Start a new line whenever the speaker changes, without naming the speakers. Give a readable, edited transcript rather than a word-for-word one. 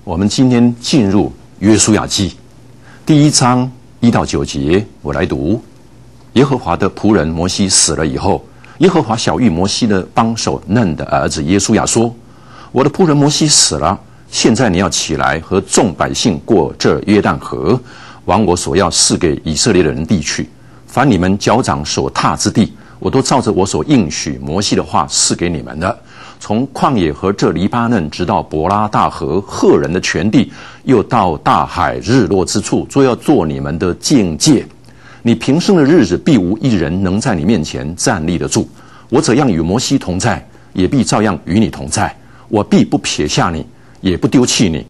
我们今天进入约书亚记第1章1到9节，我来读。耶和华的仆人摩西死了以后，耶和华晓谕摩西的帮手嫩的儿子约书亚说：我的仆人摩西死了，现在你要起来和众百姓过这约旦河，往我所要赐给以色列的人地去。凡你们脚掌所踏之地，我都照着我所应许摩西的话赐给你们的。从旷野和这黎巴嫩，直到伯拉大河赫人的全地，又到大海日落之处，都要做你们的境界。你平生的日子，必无一人能在你面前站立得住。我怎样与摩西同在，也必照样与你同在。我必不撇下你，也不丢弃你。